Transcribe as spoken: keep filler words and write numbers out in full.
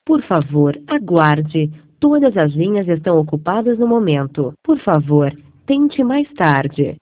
Por favor, aguarde. Todas as linhas estão ocupadas no momento. Por favor, tente mais tarde.